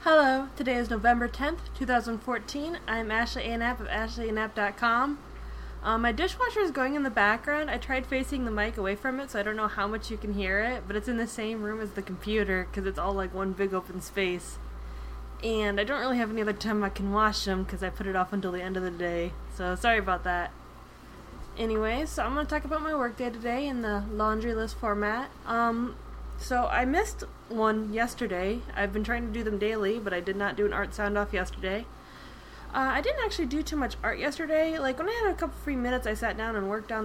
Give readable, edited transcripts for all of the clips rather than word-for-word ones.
Hello, today is November 10th, 2014. I'm Ashley A. Knapp of ashleyaknapp.com. My dishwasher is going in the background. I tried facing the mic away from it, so I don't know how much you can hear it, but it's in the same room as the computer, because it's all like one big open space. And I don't really have any other time I can wash them, because I put it off until the end of the day, so sorry about that. Anyway, so I'm going to talk about my workday today in the laundry list format. So I missed one yesterday. I've been trying to do them daily, but I did not do an art sound off yesterday. I didn't actually do too much art yesterday. Like, when I had a couple free minutes, I sat down and worked on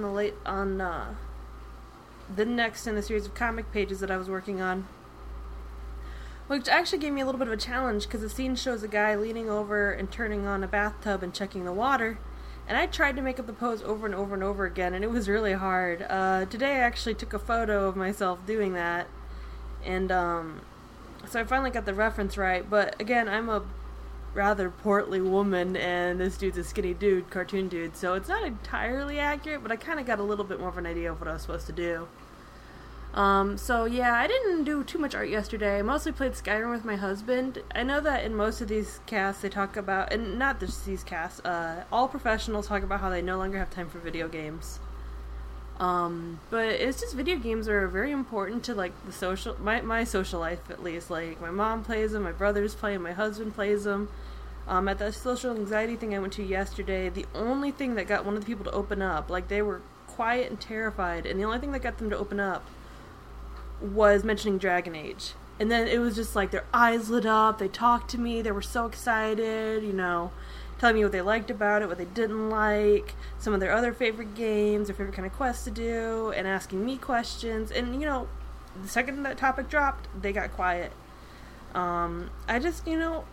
the next in a series of comic pages that I was working on, which actually gave me a little bit of a challenge, because the scene shows a guy leaning over and turning on a bathtub and checking the water, and I tried to make up the pose over and over and over again, and it was really hard. Today I actually took a photo of myself doing that, and so I finally got the reference right, but again, I'm a rather portly woman, and this dude's a skinny dude, cartoon dude, so it's not entirely accurate, but I kind of got a little bit more of an idea of what I was supposed to do. So yeah, I didn't do too much art yesterday. I mostly played Skyrim with my husband. I know that in most of these casts they talk about, and not just these casts, all professionals talk about how they no longer have time for video games. But it's just video games are very important to, like, the social, my social life at least. Like, my mom plays them, my brothers play them, my husband plays them. At the social anxiety thing I went to yesterday, the only thing that got one of the people to open up, like, they were quiet and terrified, and the only thing that got them to open up was mentioning Dragon Age. And then it was just like their eyes lit up, they talked to me, they were so excited, you know, telling me what they liked about it, what they didn't like, some of their other favorite games, their favorite kind of quests to do, and asking me questions. And, you know, the second that topic dropped, they got quiet. I just, you know,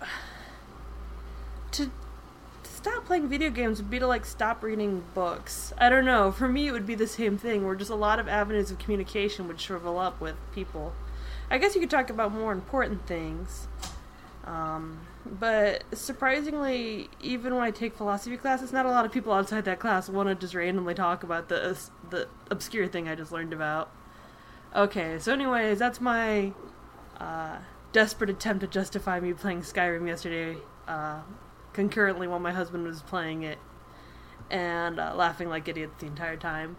to stop playing video games would be to, like, stop reading books. I don't know, for me it would be the same thing, where just a lot of avenues of communication would shrivel up with people. I guess you could talk about more important things. But surprisingly, even when I take philosophy classes, not a lot of people outside that class want to just randomly talk about the obscure thing I just learned about. Okay, so anyways, that's my desperate attempt to justify me playing Skyrim yesterday, concurrently while my husband was playing it, and laughing like idiots the entire time.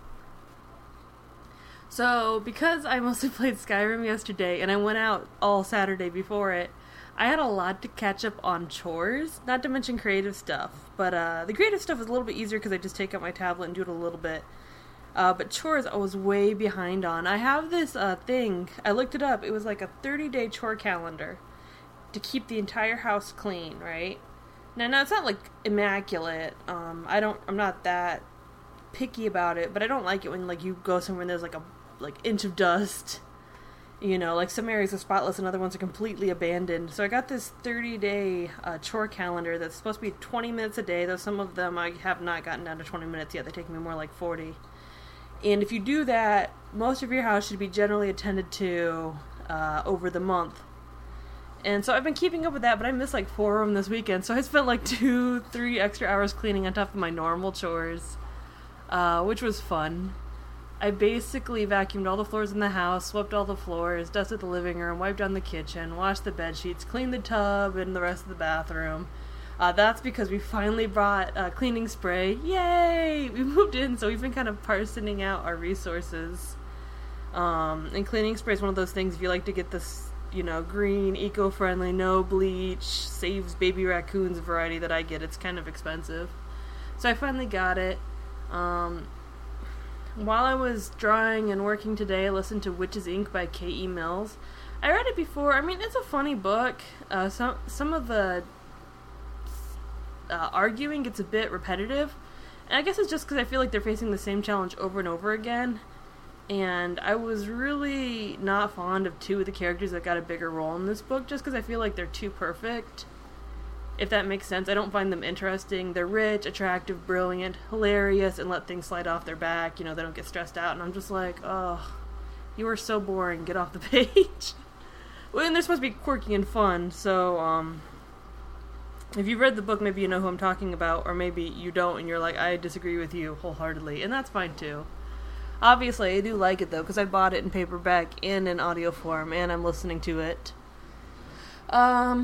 So, because I mostly played Skyrim yesterday, and I went out all Saturday before it, I had a lot to catch up on chores, not to mention creative stuff. But the creative stuff is a little bit easier because I just take out my tablet and do it a little bit. But chores I was way behind on. I have this thing, I looked it up, it was like a 30-day chore calendar to keep the entire house clean, right? Now it's not like immaculate. I'm not that picky about it, but I don't like it when, like, you go somewhere and there's like a inch of dust. You know, like, some areas are spotless and other ones are completely abandoned. So I got this 30-day chore calendar that's supposed to be 20 minutes a day, though some of them I have not gotten down to 20 minutes yet. They take me more like 40. And if you do that, most of your house should be generally attended to over the month. And so I've been keeping up with that, but I missed like 4 of them this weekend, so I spent like 2-3 extra hours cleaning on top of my normal chores, which was fun. I basically vacuumed all the floors in the house, swept all the floors, dusted the living room, wiped down the kitchen, washed the bed sheets, cleaned the tub and the rest of the bathroom. That's because we finally brought cleaning spray. Yay! We moved in, so we've been kind of parceling out our resources. And cleaning spray is one of those things, if you like to get this, you know, green, eco-friendly, no bleach, saves baby raccoons variety that I get, it's kind of expensive. So I finally got it. While I was drawing and working today, I listened to Witches Inc. by K.E. Mills. I read it before. I mean, it's a funny book. Some of the arguing gets a bit repetitive. And I guess it's just because I feel like they're facing the same challenge over and over again. And I was really not fond of 2 of the characters that got a bigger role in this book, just because I feel like they're too perfect. If that makes sense. I don't find them interesting. They're rich, attractive, brilliant, hilarious, and let things slide off their back. You know, they don't get stressed out. And I'm just like, oh, you are so boring. Get off the page. Well, and they're supposed to be quirky and fun, so, if you've read the book, maybe you know who I'm talking about, or maybe you don't, and you're like, I disagree with you wholeheartedly, and that's fine, too. Obviously, I do like it, though, because I bought it in paperback and in audio form, and I'm listening to it.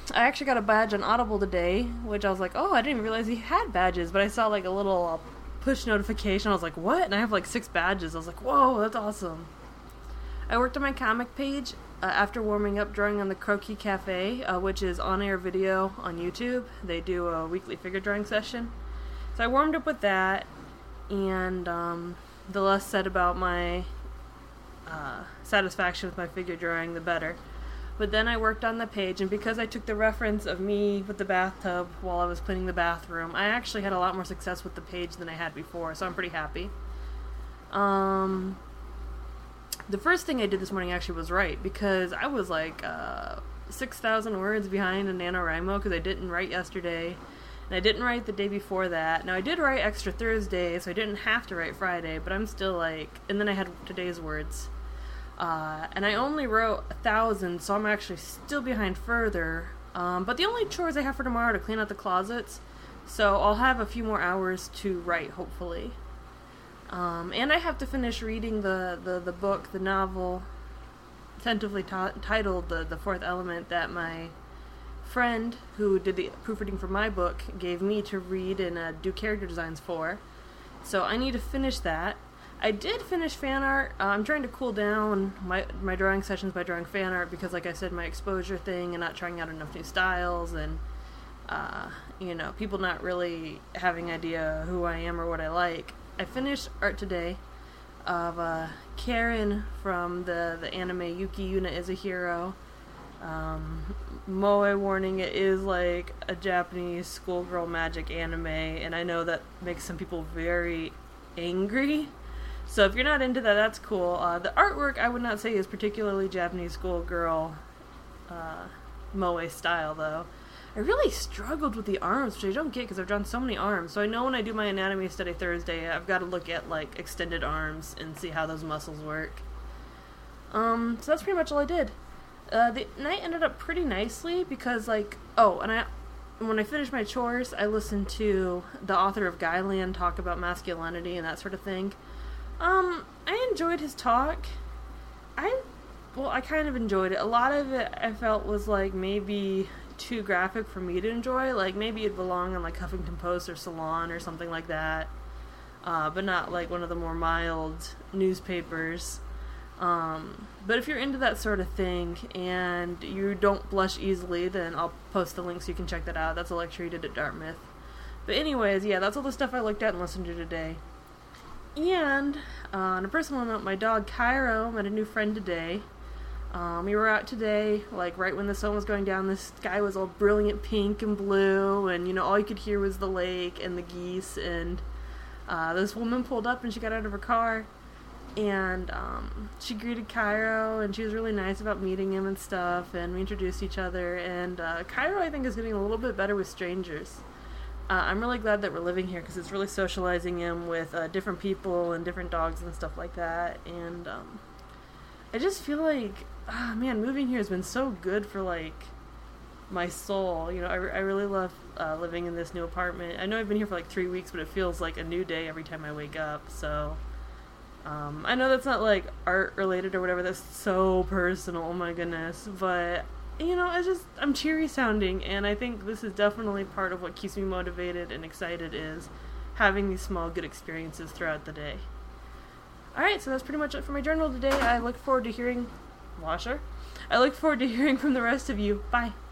I actually got a badge on Audible today, which I was like, oh, I didn't even realize he had badges, but I saw like a little push notification. I was like, what? And I have like 6 badges. I was like, whoa, that's awesome. I worked on my comic page after warming up drawing on the Croquis Cafe, which is on-air video on YouTube. They do a weekly figure drawing session. So I warmed up with that, and the less said about my satisfaction with my figure drawing, the better. But then I worked on the page, and because I took the reference of me with the bathtub while I was cleaning the bathroom, I actually had a lot more success with the page than I had before, so I'm pretty happy. The first thing I did this morning actually was write, because I was like 6,000 words behind in NaNoWriMo because I didn't write yesterday, and I didn't write the day before that. Now I did write extra Thursday, so I didn't have to write Friday, but I'm still like, and then I had today's words. And I only wrote 1,000, so I'm actually still behind further. But the only chores I have for tomorrow are to clean out the closets, so I'll have a few more hours to write, hopefully. And I have to finish reading the book, the novel, tentatively titled The Fourth Element, that my friend, who did the proofreading for my book, gave me to read and do character designs for. So I need to finish that. I did finish fan art. I'm trying to cool down my drawing sessions by drawing fan art because, like I said, my exposure thing and not trying out enough new styles and, people not really having idea who I am or what I like. I finished art today of Karen from the anime Yuki Yuna is a Hero. Moe warning, it is like a Japanese schoolgirl magic anime, and I know that makes some people very angry. So if you're not into that, that's cool. The artwork I would not say is particularly Japanese schoolgirl moe style, though. I really struggled with the arms, which I don't get because I've drawn so many arms. So I know when I do my anatomy study Thursday, I've got to look at like extended arms and see how those muscles work. So that's pretty much all I did. The night ended up pretty nicely because when I finished my chores, I listened to the author of Guyland talk about masculinity and that sort of thing. I enjoyed his talk. I kind of enjoyed it. A lot of it I felt was like maybe too graphic for me to enjoy. Like maybe it'd belong on like Huffington Post or Salon or something like that. But not like one of the more mild newspapers. But if you're into that sort of thing and you don't blush easily, then I'll post the link so you can check that out. That's a lecture he did at Dartmouth. But anyways, yeah, that's all the stuff I looked at and listened to today. And on a personal note, my dog Cairo met a new friend today. We were out today, like right when the sun was going down. The sky was all brilliant pink and blue, and all you could hear was the lake and the geese. And this woman pulled up and she got out of her car, and she greeted Cairo, and she was really nice about meeting him and stuff. And we introduced each other. And Cairo, I think, is getting a little bit better with strangers. I'm really glad that we're living here because it's really socializing him with different people and different dogs and stuff like that. And I just feel like, moving here has been so good for like my soul. I really love living in this new apartment. I know I've been here for like 3 weeks, but it feels like a new day every time I wake up. So I know that's not like art related or whatever. That's so personal. Oh my goodness, but. I'm cheery sounding, and I think this is definitely part of what keeps me motivated and excited is having these small good experiences throughout the day. Alright, so that's pretty much it for my journal today. I look forward to hearing from the rest of you. Bye.